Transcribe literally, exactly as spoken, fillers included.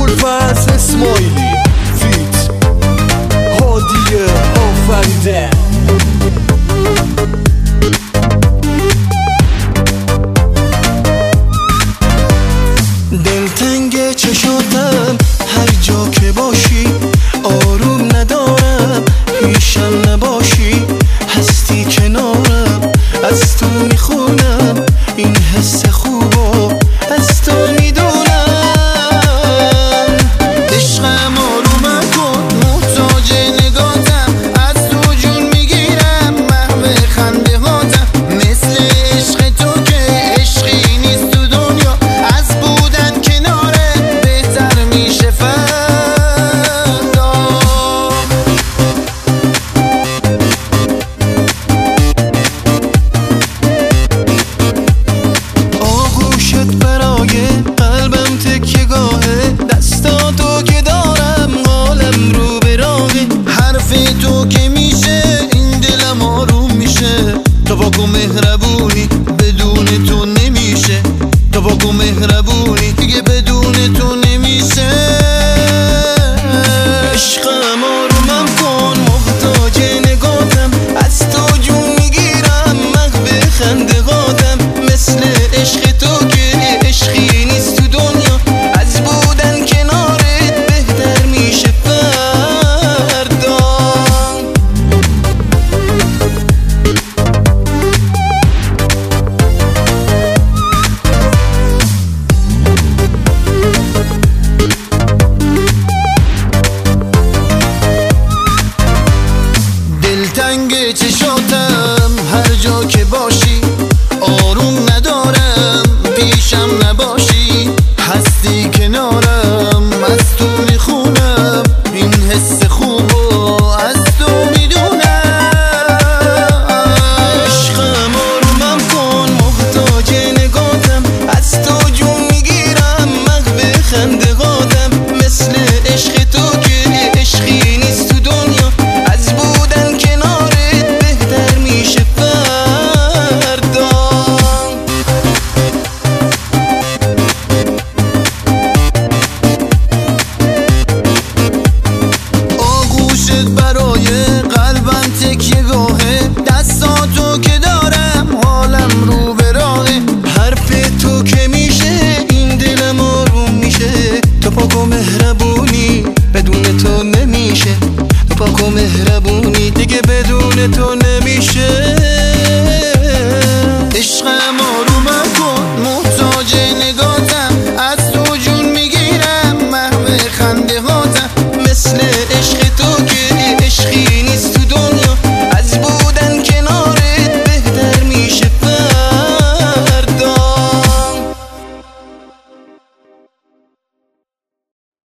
ابوالفضل اسماعیلی فیت هادی آفریده. دلتنگ چشاتم هر جا که باشی، آروم ندارم پیشم نباشی، هستی کنارم از تو میخونم، این حس خوبو از تو میدونم. عشقم آرومم کن محتاج نگاتم، از تو جون میگیرم محو خنده هاتم، مثل عشق تو که عشقی نیست تو دنیا، از بودن کناره بهتر میشه فردا. آغوشت برای قلبم تکیه‌گاهه، دستاتو که دارم حالم رو به راهه، حرف تو که میشه این دلم آروم میشه، توافق مهربونی بدون تو نمیشه، توافق مهربونی دیگه بدون تو نمیشه. عشقم